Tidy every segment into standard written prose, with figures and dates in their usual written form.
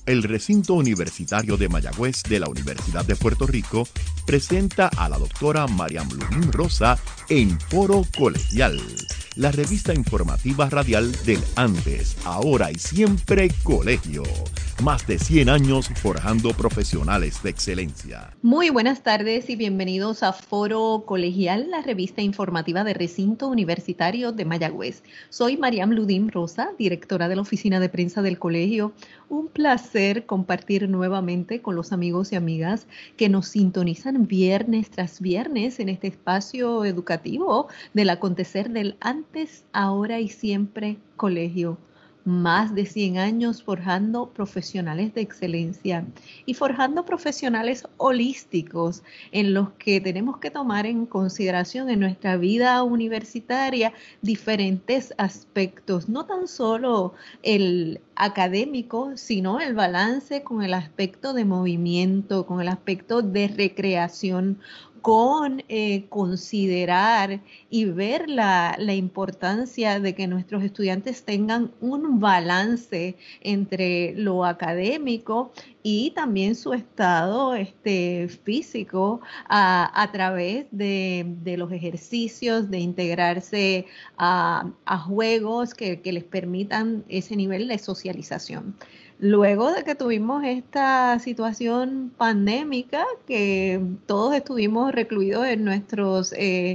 El recinto universitario de Mayagüez de la Universidad de Puerto Rico presenta a la doctora Mariam Ludín Rosa en Foro Colegial, la revista informativa radial del antes, ahora y siempre colegio. Más de 100 años forjando profesionales de excelencia. Muy buenas tardes y bienvenidos a Foro Colegial, la revista informativa de Recinto Universitario de Mayagüez. Soy Mariam Ludín Rosa, directora de la Oficina de Prensa del Colegio. Un placer compartir nuevamente con los amigos y amigas que nos sintonizan viernes tras viernes en este espacio educativo del acontecer del antes, ahora y siempre colegio. Más de 100 años forjando profesionales de excelencia y forjando profesionales holísticos en los que tenemos que tomar en consideración en nuestra vida universitaria diferentes aspectos, no tan solo el académico, sino el balance con el aspecto de movimiento, con el aspecto de recreación, con considerar y ver la importancia de que nuestros estudiantes tengan un balance entre lo académico y también su estado físico a través de los ejercicios, de integrarse a juegos que les permitan ese nivel de socialización. Luego de que tuvimos esta situación pandémica, que todos estuvimos recluidos en nuestros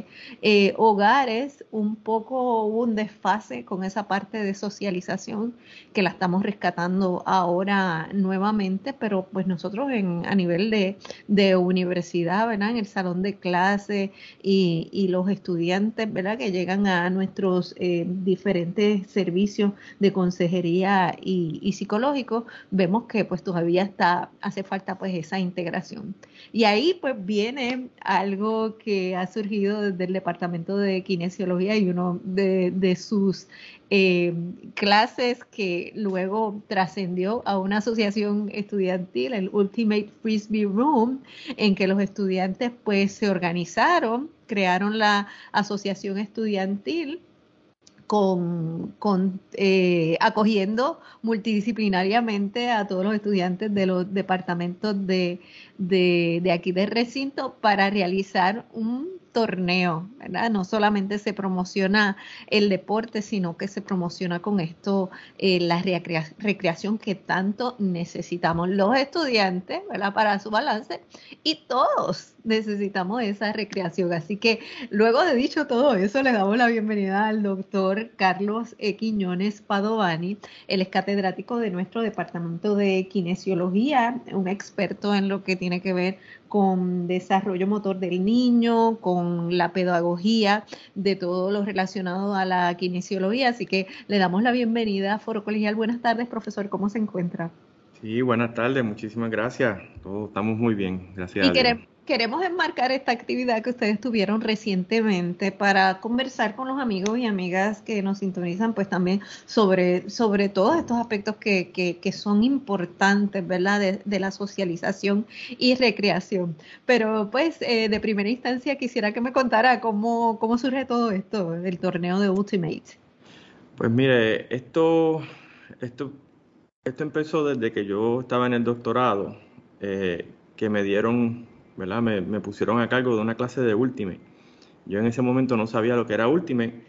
hogares, un poco hubo un desfase con esa parte de socialización que la estamos rescatando ahora nuevamente, pero pues nosotros a nivel de universidad, ¿verdad? En el salón de clase y los estudiantes, ¿verdad? Que llegan a nuestros diferentes servicios de consejería y psicológicos, vemos que pues todavía hace falta pues esa integración. Y ahí pues viene algo que ha surgido desde el Departamento de Kinesiología y uno de sus clases que luego trascendió a una asociación estudiantil, el Ultimate Frisbee Room, en que los estudiantes pues se organizaron, crearon la asociación estudiantil acogiendo multidisciplinariamente a todos los estudiantes de los departamentos de aquí del recinto para realizar un torneo, ¿verdad? No solamente se promociona el deporte, sino que se promociona con esto la recreación que tanto necesitamos los estudiantes, ¿verdad? Para su balance, y todos necesitamos esa recreación. Así que luego de dicho todo eso, le damos la bienvenida al doctor Carlos Quiñones Padovani. Él es catedrático de nuestro departamento de kinesiología, un experto en lo que tiene que ver con desarrollo motor del niño, con la pedagogía de todo lo relacionado a la kinesiología. Así que le damos la bienvenida a Foro Colegial. Buenas tardes, profesor, ¿cómo se encuentra? Sí, buenas tardes, muchísimas gracias. Todos estamos muy bien, gracias Y a Dios. queremos enmarcar esta actividad que ustedes tuvieron recientemente para conversar con los amigos y amigas que nos sintonizan, pues también sobre todos estos aspectos que son importantes, ¿verdad? De la socialización y recreación. Pero pues de primera instancia quisiera que me contara cómo surge todo esto del torneo de Ultimate. Pues mire, esto, esto empezó desde que yo estaba en el doctorado, que me dieron, ¿verdad? Me pusieron a cargo de una clase de Ultimate. Yo en ese momento no sabía lo que era Ultimate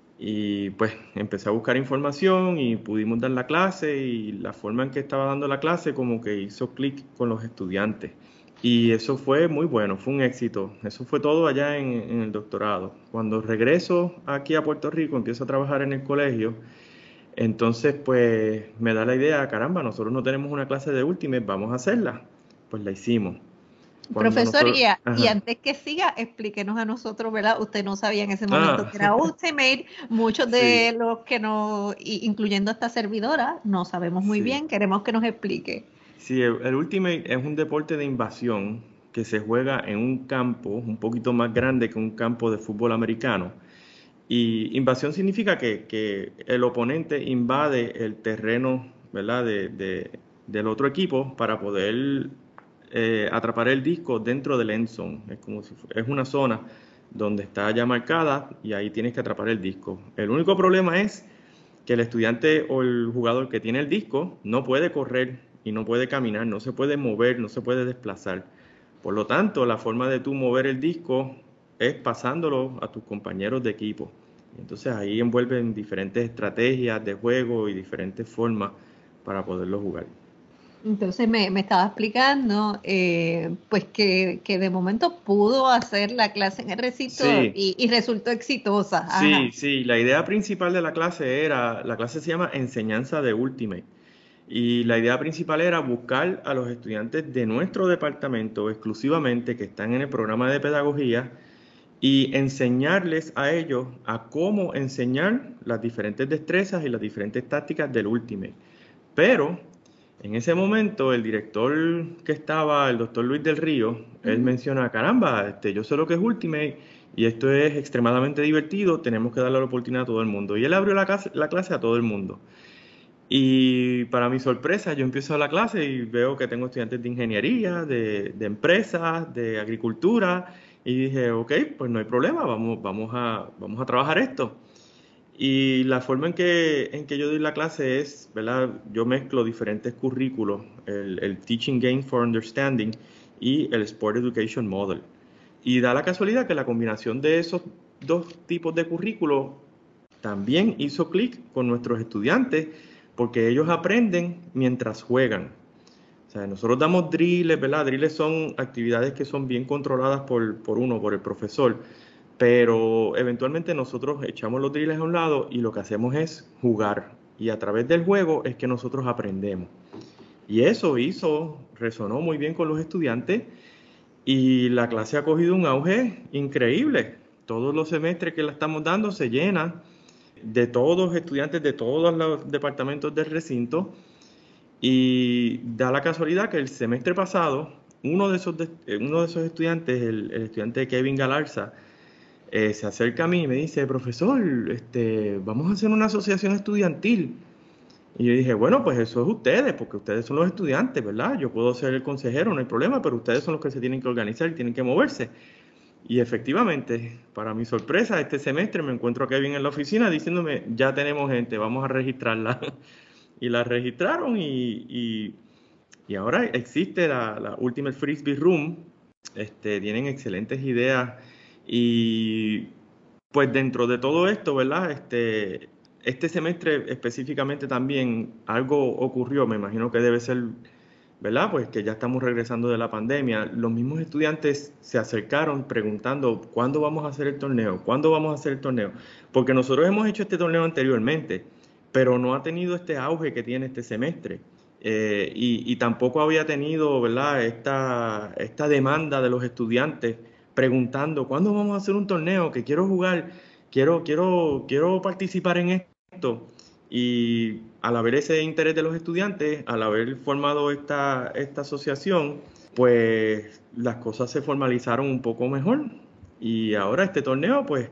y pues empecé a buscar información y pudimos dar la clase y la forma en que estaba dando la clase como que hizo clic con los estudiantes. Y eso fue muy bueno, fue un éxito. Eso fue todo allá en el doctorado. Cuando regreso aquí a Puerto Rico, empiezo a trabajar en el colegio, entonces pues me da la idea, caramba, nosotros no tenemos una clase de Ultimate, vamos a hacerla. Pues la hicimos. Cuando Profesor, nosotros... y Ajá. antes que siga, explíquenos a nosotros, ¿verdad? Usted no sabía en ese momento Ah, que era Ultimate, muchos sí, de los que no, incluyendo esta servidora, no sabemos muy sí. bien, queremos que nos explique. Sí, el Ultimate es un deporte de invasión que se juega en un campo un poquito más grande que un campo de fútbol americano. Y invasión significa que el oponente invade el terreno, ¿verdad? Del otro equipo para poder atrapar el disco dentro del end zone. Es como si es una zona donde está ya marcada y ahí tienes que atrapar el disco. El único problema es que el estudiante o el jugador que tiene el disco no puede correr y no puede caminar, no se puede mover, no se puede desplazar. Por lo tanto, la forma de tú mover el disco es pasándolo a tus compañeros de equipo. Entonces ahí envuelven diferentes estrategias de juego y diferentes formas para poderlo jugar. Entonces me estaba explicando, pues que de momento pudo hacer la clase en el recinto Sí, y resultó exitosa. sí, Ajá. sí. La idea principal de la clase se llama Enseñanza de Ultimate. Y la idea principal era buscar a los estudiantes de nuestro departamento exclusivamente que están en el programa de pedagogía y enseñarles a ellos a cómo enseñar las diferentes destrezas y las diferentes tácticas del Ultimate. Pero en ese momento el director que estaba, el doctor Luis del Río, él Ujú. menciona, caramba, yo sé lo que es Ultimate y esto es extremadamente divertido, tenemos que darle la oportunidad a todo el mundo. Y él abrió la clase a todo el mundo. Y para mi sorpresa, yo empiezo la clase y veo que tengo estudiantes de ingeniería, de empresas, de agricultura, y dije, ok, pues no hay problema, vamos a trabajar esto. Y la forma en que yo doy la clase es, ¿verdad? Yo mezclo diferentes currículos, el Teaching Games for Understanding y el Sport Education Model. Y da la casualidad que la combinación de esos dos tipos de currículos también hizo clic con nuestros estudiantes porque ellos aprenden mientras juegan. O sea, nosotros damos drills, ¿verdad? Drills son actividades que son bien controladas por el profesor, pero eventualmente nosotros echamos los drills a un lado y lo que hacemos es jugar. Y a través del juego es que nosotros aprendemos. Y resonó muy bien con los estudiantes y la clase ha cogido un auge increíble. Todos los semestres que la estamos dando se llenan de todos estudiantes de todos los departamentos del recinto y da la casualidad que el semestre pasado uno de esos estudiantes, el estudiante Kevin Galarza, se acerca a mí y me dice, profesor, vamos a hacer una asociación estudiantil. Y yo dije, bueno, pues eso es ustedes, porque ustedes son los estudiantes, ¿verdad? Yo puedo ser el consejero, no hay problema, pero ustedes son los que se tienen que organizar y tienen que moverse. Y efectivamente, para mi sorpresa, este semestre me encuentro a Kevin en la oficina diciéndome, ya tenemos gente, vamos a registrarla. Y la registraron y ahora existe la Ultimate Frisbee Room. Tienen excelentes ideas y pues dentro de todo esto, ¿verdad? Este semestre específicamente también algo ocurrió, me imagino que debe ser, ¿verdad? Pues que ya estamos regresando de la pandemia. Los mismos estudiantes se acercaron preguntando, ¿cuándo vamos a hacer el torneo? ¿Cuándo vamos a hacer el torneo? Porque nosotros hemos hecho este torneo anteriormente, pero no ha tenido este auge que tiene este semestre. Y tampoco había tenido, ¿verdad? Esta demanda de los estudiantes preguntando, ¿cuándo vamos a hacer un torneo? Que quiero jugar, quiero participar en esto. Y al haber ese interés de los estudiantes, al haber formado esta asociación, pues las cosas se formalizaron un poco mejor. Y ahora este torneo, pues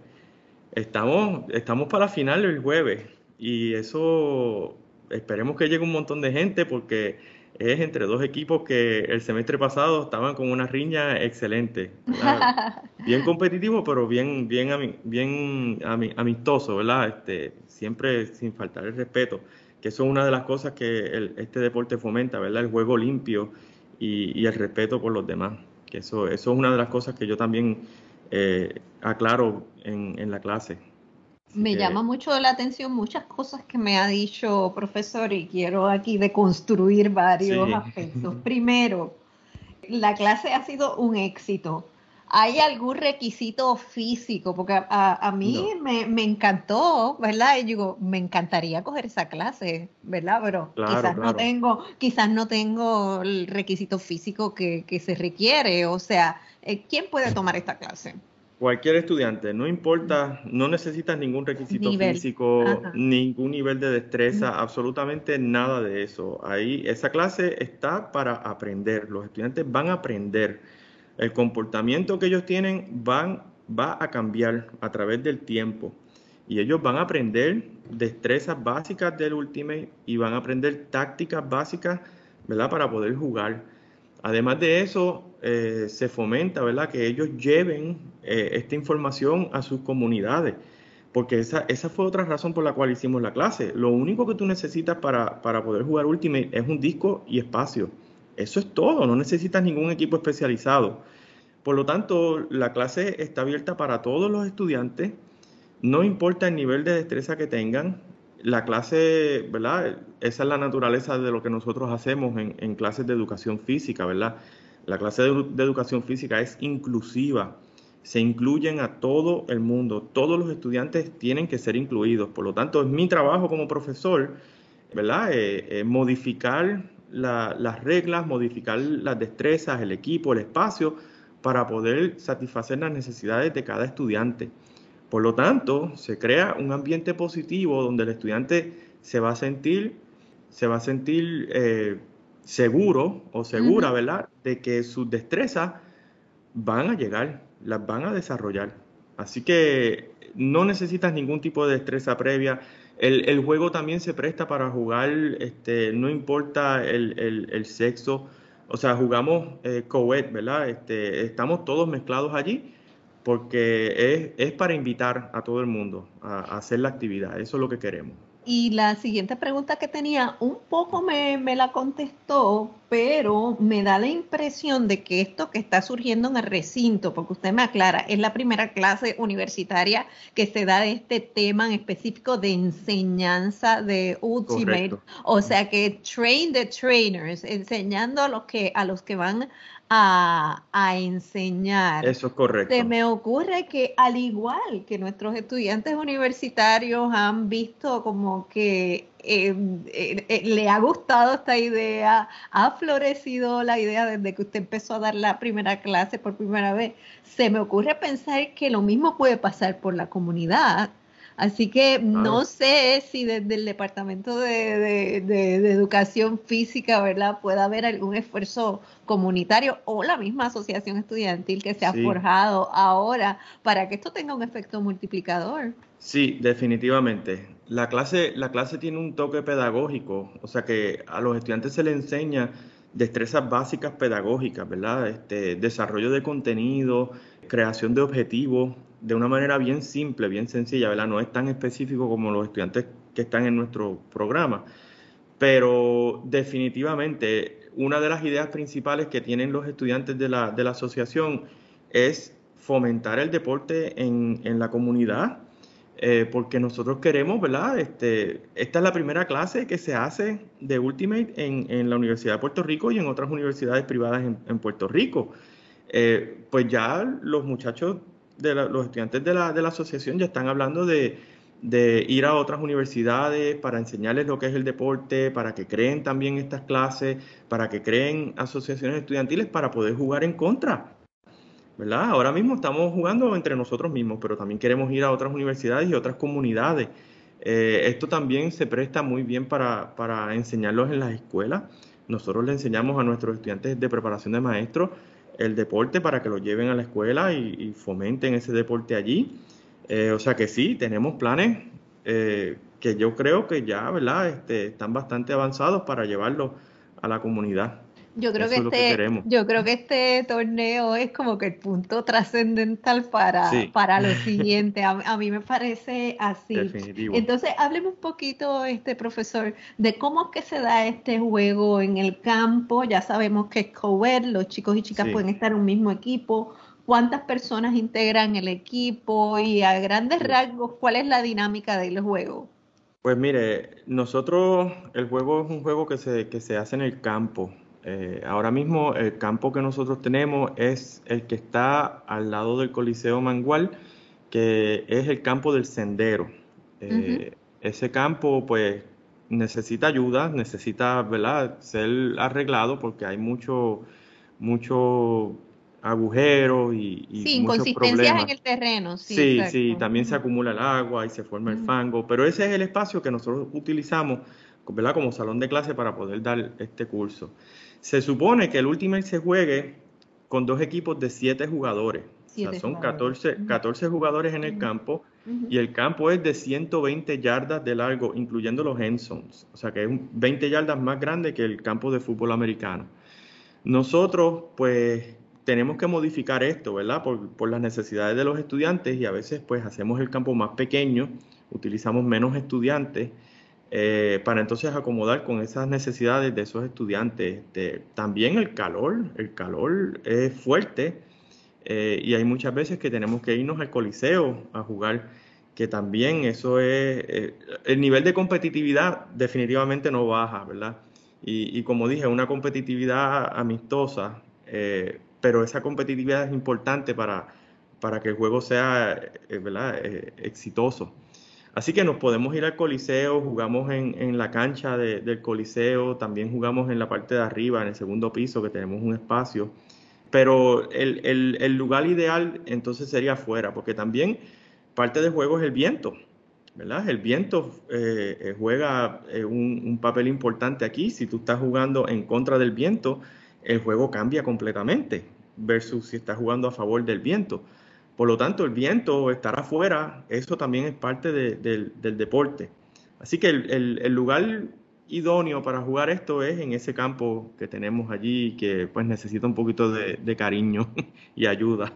estamos para la final el jueves. Y eso esperemos que llegue un montón de gente porque es entre dos equipos que el semestre pasado estaban con una riña excelente, ¿verdad? Bien competitivo, pero bien amistoso, ¿verdad? Siempre sin faltar el respeto, que eso es una de las cosas que este deporte fomenta, ¿verdad? El juego limpio y el respeto por los demás. Que eso es una de las cosas que yo también aclaro en la clase. Así Me que llama mucho la atención muchas cosas que me ha dicho profesor y quiero aquí deconstruir varios sí. aspectos. Primero, la clase ha sido un éxito. ¿Hay algún requisito físico? Porque a mí No, me encantó, ¿verdad? Y digo, me encantaría coger esa clase, ¿verdad? Pero claro, claro. quizás no tengo el requisito físico que se requiere. O sea, ¿quién puede tomar esta clase? Cualquier estudiante, no importa, no necesitas ningún requisito Nivel. físico, Ajá. ningún nivel de Ujú. destreza, absolutamente nada de eso. Ahí, esa clase está para aprender. Los estudiantes van a aprender. El comportamiento que ellos tienen va a cambiar a través del tiempo. Y ellos van a aprender destrezas básicas del Ultimate y van a aprender tácticas básicas, ¿verdad? Para poder jugar. Además de eso, se fomenta, ¿verdad? Que ellos lleven esta información a sus comunidades, porque esa fue otra razón por la cual hicimos la clase. Lo único que tú necesitas para poder jugar Ultimate es un disco y espacio. Eso es todo, no necesitas ningún equipo especializado. Por lo tanto, la clase está abierta para todos los estudiantes, no importa el nivel de destreza que tengan. La clase, ¿verdad? Esa es la naturaleza de lo que nosotros hacemos en clases de educación física, ¿verdad? La clase de educación física es inclusiva, se incluyen a todo el mundo, todos los estudiantes tienen que ser incluidos. Por lo tanto, es mi trabajo como profesor, ¿verdad? Modificar las reglas, modificar las destrezas, el equipo, el espacio, para poder satisfacer las necesidades de cada estudiante. Por lo tanto, se crea un ambiente positivo donde el estudiante se va a sentir seguro o segura, ¿verdad? De que sus destrezas van a llegar, las van a desarrollar. Así que no necesitas ningún tipo de destreza previa. El juego también se presta para jugar, no importa el sexo. O sea, jugamos co-ed, ¿verdad? Estamos todos mezclados allí porque es para invitar a todo el mundo a hacer la actividad. Eso es lo que queremos. Y la siguiente pregunta que tenía, un poco me la contestó, pero me da la impresión de que esto que está surgiendo en el recinto, porque usted me aclara, es la primera clase universitaria que se da de este tema en específico de enseñanza de Ultimate. Correcto. O sea que train the trainers, enseñando a los que van a enseñar. Eso es correcto. Se me ocurre que al igual que nuestros estudiantes universitarios han visto como que le ha gustado esta idea, ha florecido la idea desde que usted empezó a dar la primera clase por primera vez, se me ocurre pensar que lo mismo puede pasar por la comunidad. Así que no sé si desde el Departamento de Educación Física, ¿verdad?, pueda haber algún esfuerzo comunitario o la misma asociación estudiantil que se ha forjado ahora para que esto tenga un efecto multiplicador. Sí, definitivamente. La clase tiene un toque pedagógico, o sea que a los estudiantes se les enseña destrezas básicas pedagógicas, ¿verdad? Desarrollo de contenido, creación de objetivos, de una manera bien simple, bien sencilla, ¿verdad? No es tan específico como los estudiantes que están en nuestro programa, pero definitivamente una de las ideas principales que tienen los estudiantes de la asociación es fomentar el deporte en la comunidad, porque nosotros queremos, ¿verdad? Esta es la primera clase que se hace de Ultimate en la Universidad de Puerto Rico y en otras universidades privadas en Puerto Rico. Pues ya los muchachos, los estudiantes de la asociación ya están hablando de ir a otras universidades para enseñarles lo que es el deporte, para que creen también estas clases, para que creen asociaciones estudiantiles para poder jugar en contra, ¿verdad? Ahora mismo estamos jugando entre nosotros mismos, pero también queremos ir a otras universidades y otras comunidades. Esto también se presta muy bien para enseñarlos en las escuelas. Nosotros le enseñamos a nuestros estudiantes de preparación de maestros el deporte para que lo lleven a la escuela y fomenten ese deporte allí. O sea que sí, tenemos planes que yo creo que ya, ¿verdad? Están bastante avanzados para llevarlos a la comunidad. Yo creo Eso es lo que queremos. yo creo que este torneo es como que el punto trascendental para lo siguiente. A mí me parece así. Definitivo. Entonces, hábleme un poquito, profesor, de cómo es que se da este juego en el campo. Ya sabemos que es co-ed, los chicos y chicas pueden estar en un mismo equipo. ¿Cuántas personas integran el equipo? Y a grandes rasgos, ¿cuál es la dinámica del juego? Pues mire, nosotros, el juego es un juego que se hace en el campo. Ahora mismo el campo que nosotros tenemos es el que está al lado del Coliseo Mangual, que es el campo del Sendero. Ese campo pues necesita ayuda, necesita, ¿verdad?, ser arreglado porque hay mucho agujeros y Sí, muchos inconsistencias problemas. en el terreno, sí, Sí, exacto. sí, también se acumula el agua y se forma el fango, pero ese es el espacio que nosotros utilizamos, ¿verdad?, como salón de clase para poder dar este curso. Se supone que el Ultimate se juegue con dos equipos de 7 jugadores. O sea, son 14 jugadores en el campo y el campo es de 120 yardas de largo, incluyendo los end zones. O sea, que es 20 yardas más grande que el campo de fútbol americano. Nosotros, pues, tenemos que modificar esto, ¿verdad? Por las necesidades de los estudiantes y a veces pues hacemos el campo más pequeño, utilizamos menos estudiantes para entonces acomodar con esas necesidades de esos estudiantes. También el calor es fuerte y hay muchas veces que tenemos que irnos al Coliseo a jugar, que también eso es, el nivel de competitividad definitivamente no baja, ¿verdad? Y como dije, una competitividad amistosa, pero esa competitividad es importante para que el juego sea, ¿verdad? Exitoso. Así que nos podemos ir al Coliseo, jugamos en la cancha del Coliseo, también jugamos en la parte de arriba, en el segundo piso, que tenemos un espacio. Pero el lugar ideal entonces sería afuera, porque también parte del juego es el viento, ¿verdad? El viento juega un papel importante aquí. Si tú estás jugando en contra del viento, el juego cambia completamente versus si estás jugando a favor del viento. Por lo tanto, el viento, estar afuera, eso también es parte del deporte. Así que el lugar idóneo para jugar esto es en ese campo que tenemos allí, que pues necesita un poquito de cariño y ayuda.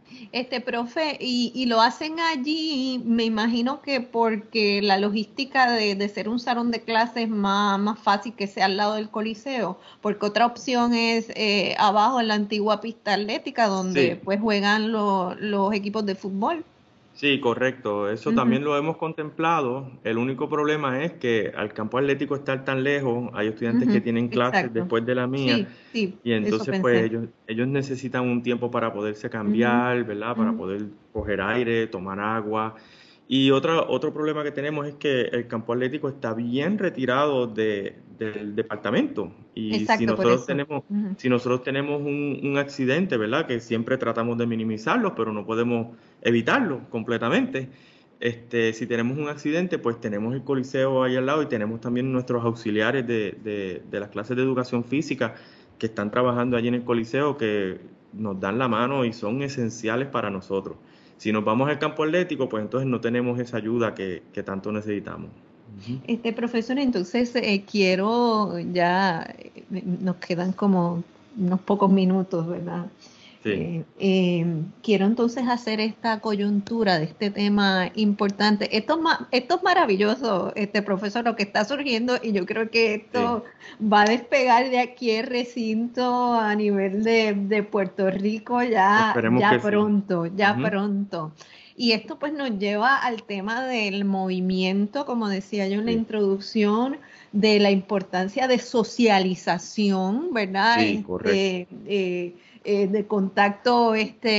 Profe, y lo hacen allí, me imagino que porque la logística de ser un salón de clases más fácil que sea al lado del Coliseo, porque otra opción es abajo en la antigua pista atlética donde Sí. pues juegan los equipos de fútbol. Sí, correcto. Eso Ujú. también lo hemos contemplado. El único problema es que al campo atlético estar tan lejos, hay estudiantes que Ujú, tienen clases exacto. después de la mía Sí, sí, y eso entonces pues pensé. ellos necesitan un tiempo para poderse Ujú, cambiar, ¿verdad? Para ujú. poder coger aire, tomar agua. Y otro problema que tenemos es que el campo atlético está bien retirado del departamento y Exacto, por eso. Ujú. si nosotros tenemos un accidente, ¿verdad? Que siempre tratamos de minimizarlo, pero no podemos evitarlo completamente. Si tenemos un accidente, pues tenemos el Coliseo ahí al lado y tenemos también nuestros auxiliares de las clases de educación física que están trabajando allí en el Coliseo, que nos dan la mano y son esenciales para nosotros. Si nos vamos al campo atlético, pues entonces no tenemos esa ayuda que tanto necesitamos. Ujú. Profesor, entonces quiero ya, nos quedan como unos pocos minutos, ¿verdad? Sí, Quiero entonces hacer esta coyuntura de este tema importante. Esto es maravilloso, profesor, lo que está surgiendo y yo creo que sí. esto va a despegar de aquí el recinto a nivel de Puerto Rico Esperemos ya que sí. pronto, ya Ujú. pronto. Y esto pues nos lleva al tema del movimiento, como decía yo en la Sí, introducción, de la importancia de socialización, ¿verdad? sí, correcto. De contacto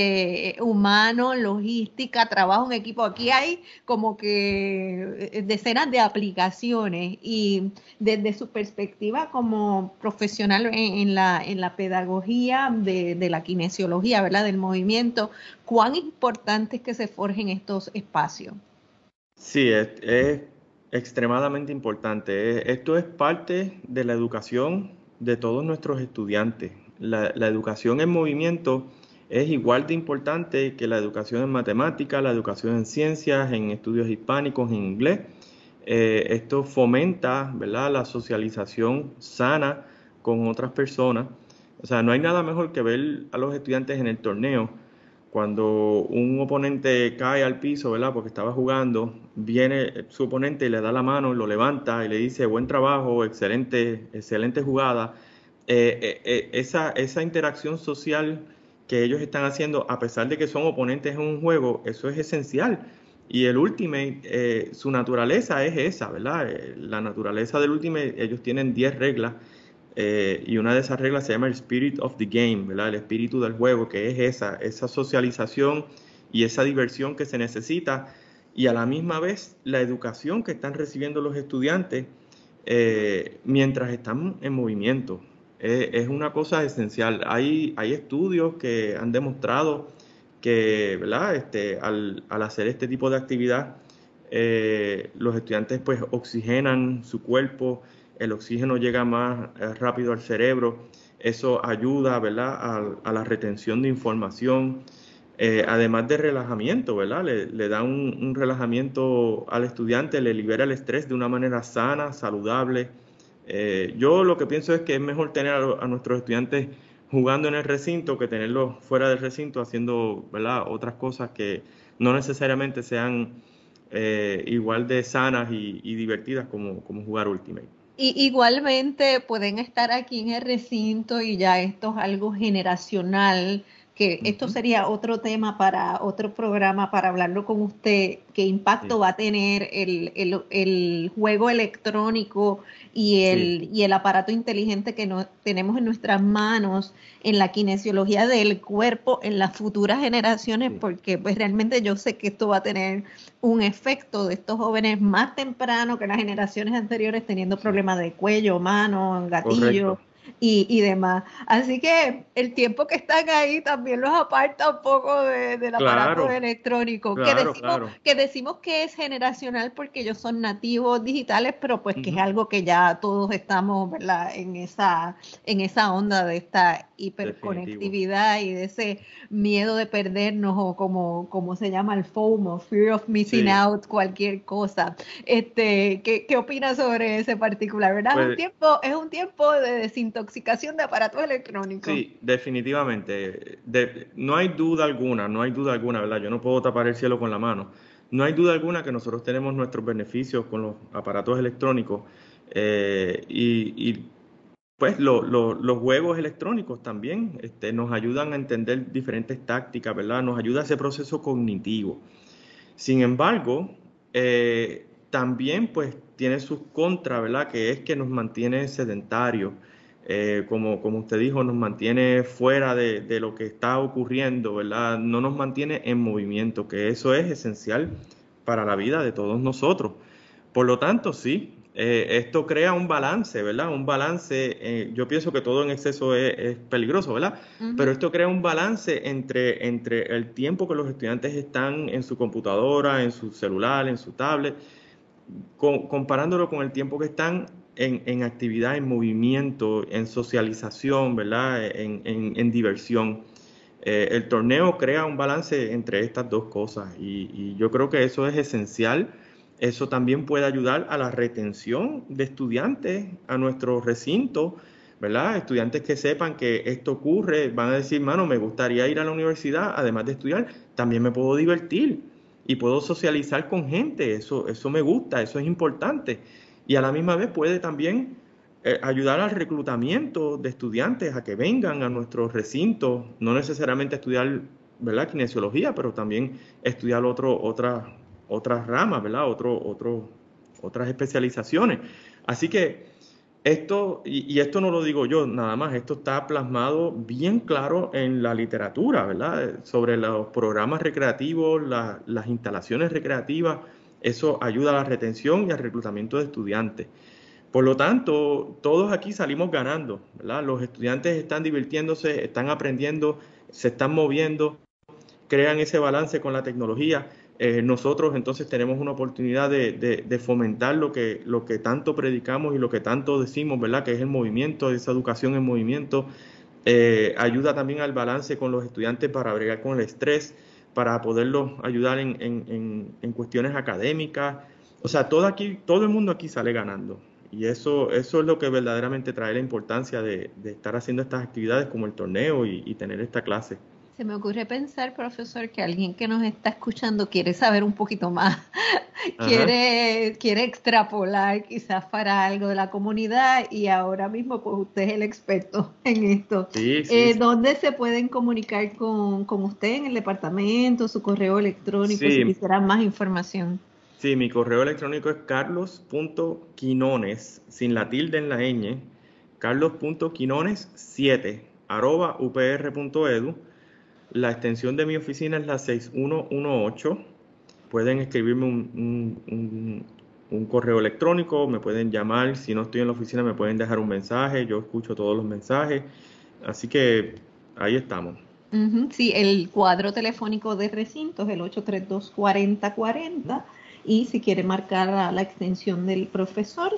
humano, logística, trabajo en equipo. Aquí hay como que decenas de aplicaciones y desde su perspectiva como profesional en la pedagogía de la kinesiología, ¿verdad? Del movimiento, ¿cuán importante es que se forjen estos espacios? Sí, es extremadamente importante. Esto es parte de la educación de todos nuestros estudiantes. La educación en movimiento es igual de importante que la educación en matemáticas, la educación en ciencias, en estudios hispánicos, en inglés. Esto fomenta, ¿verdad?, la socialización sana con otras personas. O sea, no hay nada mejor que ver a los estudiantes en el torneo cuando un oponente cae al piso, ¿verdad? Porque estaba jugando, viene su oponente y le da la mano, lo levanta y le dice buen trabajo, excelente jugada. Esa interacción social que ellos están haciendo, a pesar de que son oponentes en un juego, eso es esencial. Y el Ultimate, su naturaleza es esa, ¿verdad? La naturaleza del Ultimate, ellos tienen 10 reglas y una de esas reglas se llama el Spirit of the Game, ¿verdad? El espíritu del juego, que es esa socialización y esa diversión que se necesita y a la misma vez la educación que están recibiendo los estudiantes mientras están en movimiento. Es una cosa esencial. Hay estudios que han demostrado que, ¿verdad? Al hacer este tipo de actividad, los estudiantes pues oxigenan su cuerpo, el oxígeno llega más rápido al cerebro, eso ayuda, ¿verdad?, a la retención de información, además de relajamiento, ¿verdad? Le da un relajamiento al estudiante, le libera el estrés de una manera sana, saludable. Yo lo que pienso es que es mejor tener a nuestros estudiantes jugando en el recinto que tenerlos fuera del recinto haciendo, ¿verdad?, otras cosas que no necesariamente sean igual de sanas y divertidas como jugar Ultimate. Y igualmente pueden estar aquí en el recinto y ya esto es algo generacional, que esto sería otro tema para otro programa para hablarlo con usted, qué impacto Sí, va a tener el juego electrónico sí, y el aparato inteligente que tenemos en nuestras manos, en la kinesiología del cuerpo, en las futuras generaciones, sí, porque pues realmente yo sé que esto va a tener un efecto de estos jóvenes más temprano que las generaciones anteriores teniendo sí, problemas de cuello, mano, gatillo correcto. y demás. Así que el tiempo que están ahí también los aparta un poco del aparato Claro, electrónico, claro, claro. que decimos que es generacional porque ellos son nativos digitales, pero pues que es Ujú. algo que ya todos estamos, ¿verdad?, en esa onda de esta Definitivo. hiperconectividad y de ese miedo de perdernos o como se llama el FOMO, Fear of Missing Sí, Out, cualquier cosa. ¿Qué opinas sobre ese particular? ¿Verdad? pues Es un tiempo de desintoxicación de aparatos electrónicos. sí, definitivamente. No hay duda alguna, no hay duda alguna, ¿verdad? Yo no puedo tapar el cielo con la mano. No hay duda alguna que nosotros tenemos nuestros beneficios con los aparatos electrónicos pues los juegos electrónicos también nos ayudan a entender diferentes tácticas, ¿verdad? Nos ayuda a ese proceso cognitivo. Sin embargo, también pues tiene sus contras, ¿verdad? Que es que nos mantiene sedentarios, como usted dijo, nos mantiene fuera de lo que está ocurriendo, ¿verdad? No nos mantiene en movimiento, que eso es esencial para la vida de todos nosotros. Por lo tanto, sí, esto crea un balance, ¿verdad? Un balance, yo pienso que todo en exceso es peligroso, ¿verdad? Pero Ujú. esto crea un balance entre el tiempo que los estudiantes están en su computadora, en su celular, en su tablet, comparándolo con el tiempo que están en actividad, en movimiento, en socialización, ¿verdad? En diversión. El torneo crea un balance entre estas dos cosas y yo creo que eso es esencial. Eso también puede ayudar a la retención de estudiantes a nuestro recinto, ¿verdad? Estudiantes que sepan que esto ocurre, van a decir, mano, me gustaría ir a la universidad, además de estudiar, también me puedo divertir y puedo socializar con gente, eso me gusta, eso es importante. Y a la misma vez puede también ayudar al reclutamiento de estudiantes a que vengan a nuestros recintos, no necesariamente estudiar, ¿verdad?, kinesiología, pero también estudiar otras ramas, ¿verdad?, otras especializaciones. Así que esto, y esto no lo digo yo nada más, esto está plasmado bien claro en la literatura, ¿verdad? Sobre los programas recreativos, las instalaciones recreativas, eso ayuda a la retención y al reclutamiento de estudiantes. Por lo tanto, todos aquí salimos ganando, ¿verdad? Los estudiantes están divirtiéndose, están aprendiendo, se están moviendo, crean ese balance con la tecnología. Nosotros entonces tenemos una oportunidad de fomentar lo que tanto predicamos y lo que tanto decimos, ¿verdad? Que es el movimiento, esa educación en movimiento. Ayuda también al balance con los estudiantes para bregar con el estrés, para poderlos ayudar en cuestiones académicas. O sea, todo el mundo aquí sale ganando. Y eso es lo que verdaderamente trae la importancia de estar haciendo estas actividades como el torneo y tener esta clase. Se me ocurre pensar, profesor, que alguien que nos está escuchando quiere saber un poquito más, Ajá. quiere extrapolar quizás para algo de la comunidad y ahora mismo pues usted es el experto en esto. Sí, sí, ¿Dónde se pueden comunicar con usted en el departamento, su correo electrónico, si sí, quisieran más información? sí, mi correo electrónico es carlos.quinones, sin la tilde en la ñ, carlos.quinones7 @upr.edu. La extensión de mi oficina es la 6118. Pueden escribirme un correo electrónico, me pueden llamar, si no estoy en la oficina me pueden dejar un mensaje, yo escucho todos los mensajes, así que ahí estamos. Ujú, sí, el cuadro telefónico de recinto es el 832-4040 ¿Mm? y si quiere marcar a la extensión del profesor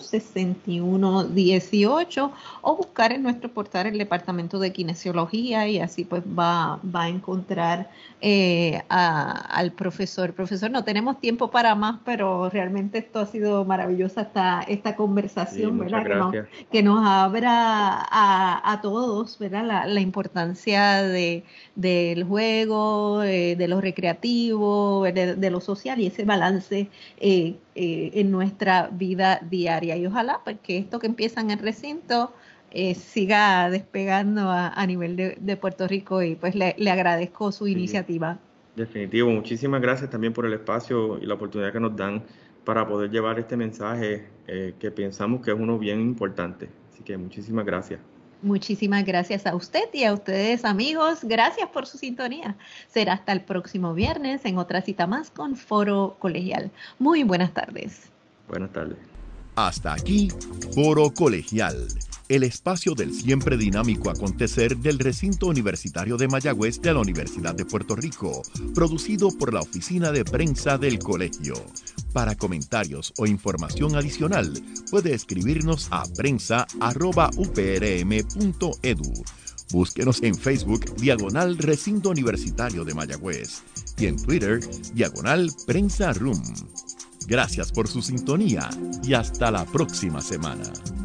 6118 o buscar en nuestro portal el departamento de kinesiología y así pues va a encontrar al profesor. Profesor, no tenemos tiempo para más, pero realmente esto ha sido maravillosa esta conversación, Sí, ¿verdad? Que nos abra a todos, ¿verdad? La importancia del juego, de lo recreativo, de lo social y ese balance en nuestra vida diaria. Y ojalá pues, que esto que empieza en el recinto siga despegando a nivel de Puerto Rico y pues le agradezco su iniciativa. Definitivo, muchísimas gracias también por el espacio y la oportunidad que nos dan para poder llevar este mensaje que pensamos que es uno bien importante. Así que muchísimas gracias. Muchísimas gracias a usted y a ustedes, amigos. Gracias por su sintonía. Será hasta el próximo viernes en otra cita más con Foro Colegial. Muy buenas tardes. Buenas tardes. Hasta aquí, Foro Colegial, el espacio del siempre dinámico acontecer del recinto universitario de Mayagüez de la Universidad de Puerto Rico, producido por la Oficina de Prensa del Colegio. Para comentarios o información adicional, puede escribirnos a prensa@uprm.edu. Búsquenos en Facebook, /Recinto Universitario de Mayagüez, y en Twitter, /Prensa Room. Gracias por su sintonía y hasta la próxima semana.